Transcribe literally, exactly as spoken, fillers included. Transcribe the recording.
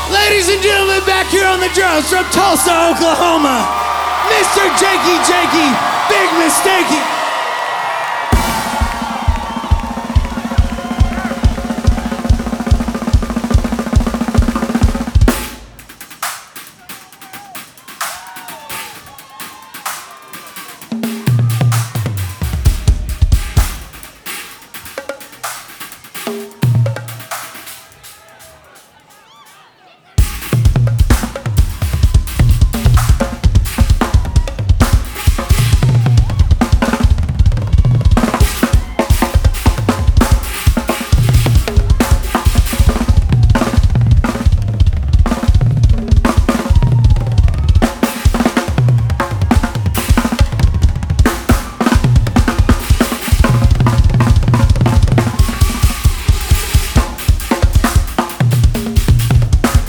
Ladies and gentlemen, back here on the drums from Tulsa, Oklahoma, Mister Jakey Jakey, Big Mistakey.